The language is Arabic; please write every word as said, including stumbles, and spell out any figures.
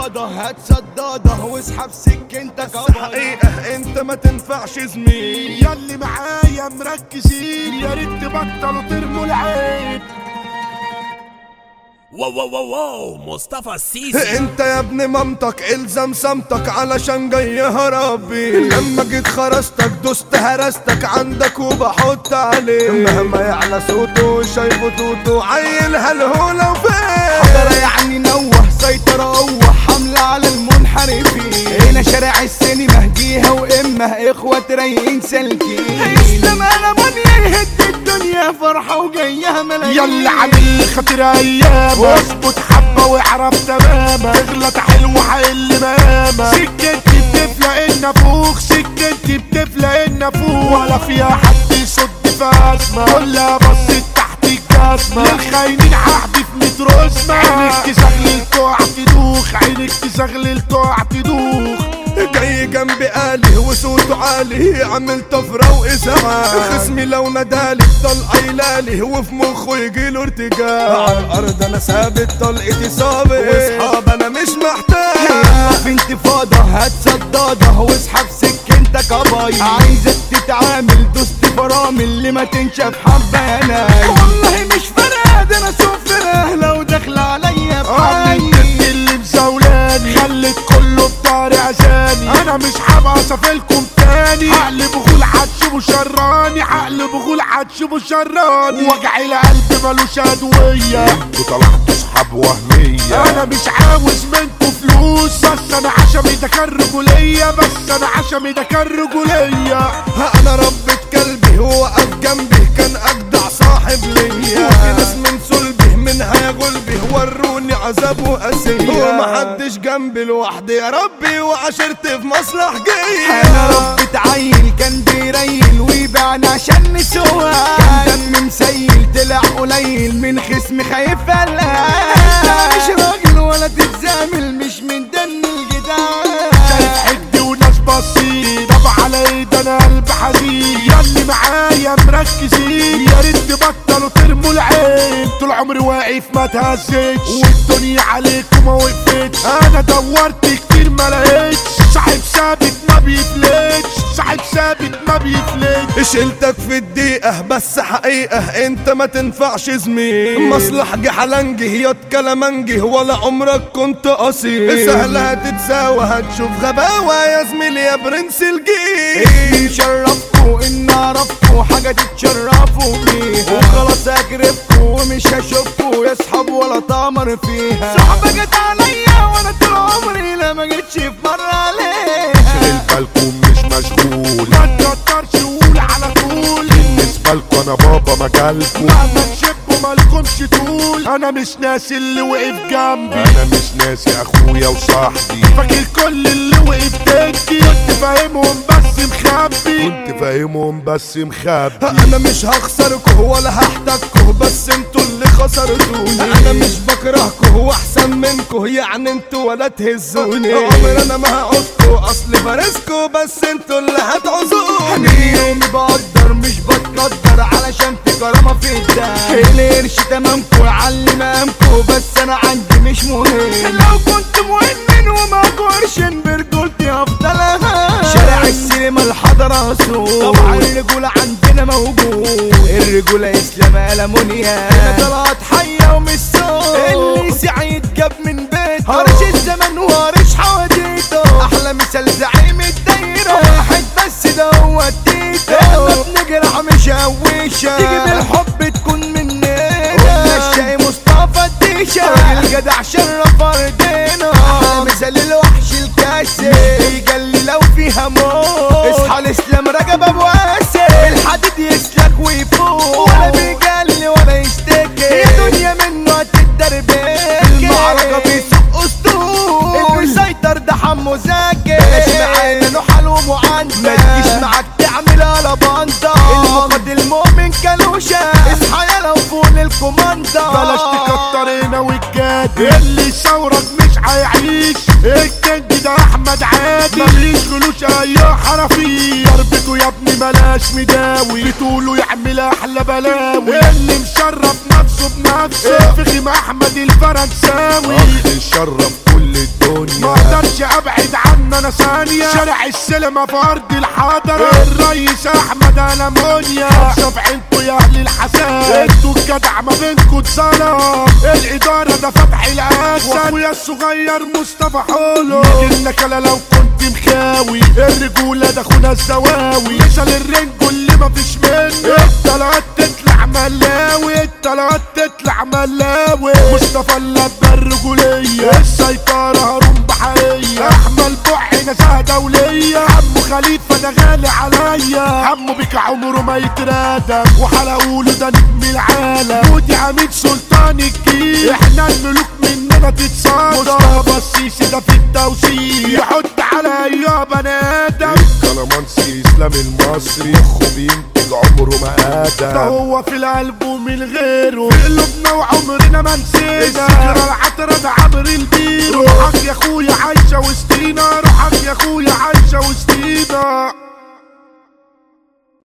فاضة هات صدادة واسحب سكينتك. بس حقيقة انت ما تنفعش زميل، ياللي معايا مركزين يا ريت تبطلوا ترموا العين. واو واو واو واو مصطفى السيسي. انت يا ابن مامتك الزم صمتك علشان جاي هربي، لما جيت خرستك دوست هرستك عندك وبحط عليه، مهما يعلى صوته شايفه توتو عيل هالهولة وفين. حضرة يعني نوه سيطرة قوة حملة على المنحرفين. هنا شارع السينما جيها وإمه إخوة رايقين سالكين. يسلم أنا بني يهد الدنيا فرحة وجايها ملايين. يلا عامل خاطر ايام واظبط حبه واعرف تماما، اغلط حلو حل ماما. سكتي بتفلق النافوخ، سكتي بتفلق النافوخ، ولا فيها حد يصد في ازمه، كلها بصت تحت الجزمه. للخاينين هحدف متر اسمه، عينك تزغلل تقع تدوخ، عينك تزغلل تقع تدوخ. جاي جنبي قالي وصوته عالي عامل طفرة وإزعاج، خصمي لو ندالي طلقة يلالي وفي مخه يجيله ارتجاج. على الأرض أنا ثابت طلقتي صابت وأصحاب أنا مش محتاج. يلا في انتفاضة هات صدادة واسحب سكينتك أباي. عايزك تتعامل دوست فرامل اللي ما تنشف حبة يا ناي. والله مش فارقة ده أنا سفرة لو داخلة عليا بحالي. اللي مزولاني خلت كله بطاري عشاني، انا مش هبقى صافلكم تاني. عقل بغول هتشوفوا شراني، عقل بغول هتشوفوا شراني. وجع القلب ملوش ادويه، انتوا طلعتوا صحاب وهميه. انا مش عاوز منكم فلوس، بس انا عشمي ده كان رجوليه، بس انا عشمي ده كان رجوليه. أنا ربة كلبي هو وقف جنبي كان أجدع صاحب ليا، وفي ناس من صلبي منها غلبي وروني عذاب وقاسية، ومحدش جنبي لوحدي يا ربي وعشرت في مصلح جاية. انا ربة عيل كان بيريل ويبيعنا عشان نسوى، كان دم مسيل طلع قليل من خصم خايف قلقان. انا مش راجل ولا تتزامل مش من دم الجدعان. شايف حد وناس بصين، طب على ايد انا قلب حزين. ياللي معايا مركزين يا ريت تبطلوا ترموا العين. طول عمري واقف ما تهزتش والدنيا عليكم ما وقفتش، انا دورت كتير ما لقيتش صاحب ثابت ما بيفلتش، صاحب ثابت ما بيفلتش. شلتك في الدقيقة بس حقيقة انت ما تنفعش زميل، مصلح جحلنجي يا كلامنجي ولا عمرك كنت اصيل. سهل هتتساوى هتشوف غباوة يا زميلي يا برنس الجيل. شرفكوا ان اعرفكوا حاجة تتشرفوا بيها، وخلاص اكرفكوا ومش هشوفكوا يا صحاب ولا تمر فيها. صحبة جت عليا وانا طول عمري لا ما جتش في مرة عليها. شغل بالكم مش مشغول، ما تقدرش قول على طول. بالنسبة لكم انا بابا مجالكم، مهما تشبوا مالكمش طول. انا مش ناسي اللي وقف جنبي، انا مش ناسي اخويا وصاحبي. فاكر كل اللي وقف ضدي، كنت فاهمهم بس مخبي، كنت فاهمهم بس مخبي. انا مش هخسركوا ولا هحتاجكوا بس انتوا اللي خسرتوني. انا مش بكرهكوا هو احسن منكوا يعني انتوا ولا تهزوني. عمر انا ما هقصكوا اصل فارسكوا بس انتوا اللي هتعوزوني. انا يومي بقدر مش بتقدر علشان في كرامة في الدم. القرش تمامكوا يعلي مقامكوا بس انا عندي مش مهم. لو كنت مؤمن وما قرشن برجولتي افضلها. شارع السينما الحضرة سوق، طبعا الرجولة عندنا موجود. الرجولة اسلام ألمونيا، هنا طلعت حية ومش سوق. اللي سعيد جاب من بيته هرش الزمن وهرش حواديته. احلى مثال زعيم الدايرة واحد بس ده هو التيتو. احنا بنجرح مش هويشة، تيجي بالحب تكون مننا. قلنا الشاي مصطفى الديشة، راجل جدع شرف ارضنا. احلى مثال الوحش الكاسر بيجلي لو فيها موت. اصحى الاسلام رجب ابو قاسم، الحديد يسلك ويفوق، ولا بيجلي ولا يشتكي. يا دنيا منه هتتدربك، المعركة بيسوق اسطول. المسيطر ده حمو زكي، بلاش معانا نحل ومعندة، ما تجيش معاك تعمل على باندا. المقد المؤمن كالوشة، اصحى يا لو فوق الكوماندا. بلاش تكتر هنا والجاد، اللي ثورك مش هيعيش. الكنج ده احمد عادي، مفيش خلوش اي حرفي. ضربته يا ابني ملاش مداوي، بتقولوا يعمل احلى بلاوي. اللي مشرف نفسه بنفسه فخم احمد الفرنساوي، اللي شرف كل الدنيا ثانية شارع السينما في ارض الحضرة الرئيس احمد المونيا خمسة في عينكوا يا اهل الحسن انتوا الجدع ما بينكوا اتظلم الادارة ده فتح الاسد واخويا الصغير مصطفى حولو لك انا لو كنت مخاوي الرجولة ده اخونا الزواوي مثل الرنجو اللي مفيش منه الطلعات تطلع ملاوي الطلعات تطلع ملاوي مصطفى اللبة الرجولية السيطرة هارون بحرية احمد بوحي نزاهة دولية عمو خليفة ده غالي عليا عمو بيك عمره ما يترادم وحلقوله ده نجم العالم ودي عميد سلطان الجيل احنا الملوك مننا تتصادم مصطفى السيسي ده في التوسيع يحط على ايها بني ادم كلامانسي اسلام المصري مخه بينتج عمره ما ادم ده هو في القلب ومن غيره في قلوبنا وعمرنا ما نسينا الذكرى العطرة ده عبر البيرو روحك يا اخويا عايشة وسطينا روحك يا اخويا عايشة وسطينا